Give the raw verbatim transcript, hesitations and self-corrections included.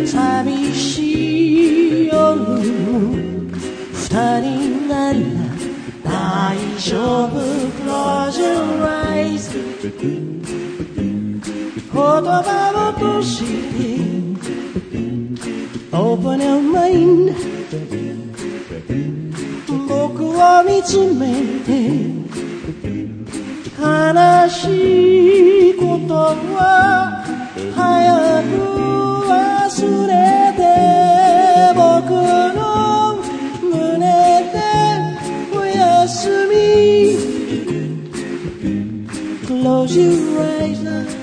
寂しい夜二人なら大丈夫 Close your eyes 言葉を通して Open your mind 僕を見つめて悲しいことは早く忘れて僕の胸でおやすみ Close your eyes